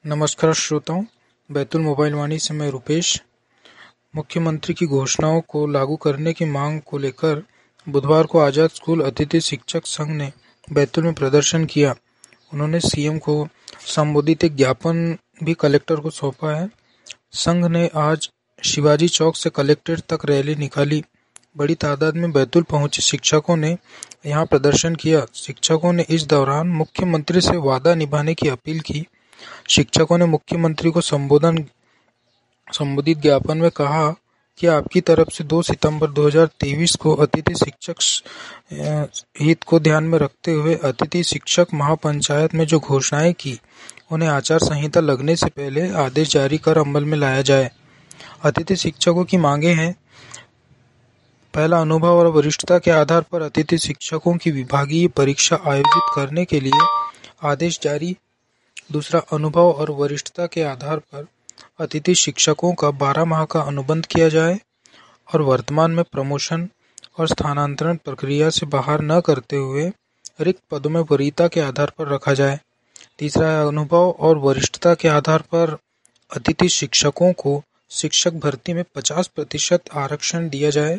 नमस्कार श्रोताओं, बैतुल मोबाइल वाणी से मैं रुपेश। मुख्यमंत्री की घोषणाओं को लागू करने की मांग को लेकर बुधवार को आजाद स्कूल अतिथि शिक्षक संघ ने बैतुल में प्रदर्शन किया। उन्होंने सीएम को संबोधित एक ज्ञापन भी कलेक्टर को सौंपा है। संघ ने आज शिवाजी चौक से कलेक्ट्रेट तक रैली निकाली। बड़ी तादाद में बैतुल पहुंचे शिक्षकों ने यहां प्रदर्शन किया। शिक्षकों ने इस दौरान मुख्यमंत्री से वादा निभाने की अपील की। शिक्षकों ने मुख्यमंत्री को संबोधित ज्ञापन में कहा कि आपकी तरफ से 2 सितंबर 2023 को अतिथि शिक्षक हित को ध्यान में रखते हुए अतिथि शिक्षक महापंचायत में जो घोषणाएं की, उन्हें आचार संहिता लगने से पहले आदेश जारी कर अमल में लाया जाए। अतिथि शिक्षकों की मांगे हैं: पहला, अनुभव और वरिष्ठता के आधार पर अतिथि शिक्षकों की विभागीय परीक्षा आयोजित करने के लिए आदेश जारी। दूसरा, अनुभव और वरिष्ठता के आधार पर अतिथि शिक्षकों का 12 माह का अनुबंध किया जाए और वर्तमान में प्रमोशन और स्थानांतरण प्रक्रिया से बाहर न करते हुए रिक्त पदों में वरीयता के आधार पर रखा जाए। तीसरा है, अनुभव और वरिष्ठता के आधार पर अतिथि शिक्षकों को शिक्षक भर्ती में 50% आरक्षण दिया जाए।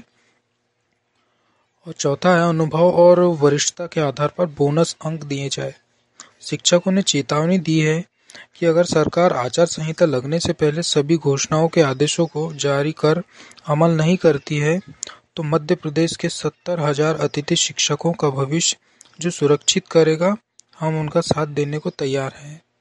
और चौथा है, अनुभव और वरिष्ठता के आधार पर बोनस अंक दिए जाए। शिक्षकों ने चेतावनी दी है कि अगर सरकार आचार संहिता लगने से पहले सभी घोषणाओं के आदेशों को जारी कर अमल नहीं करती है, तो मध्य प्रदेश के 70,000 अतिथि शिक्षकों का भविष्य जो सुरक्षित करेगा, हम उनका साथ देने को तैयार हैं।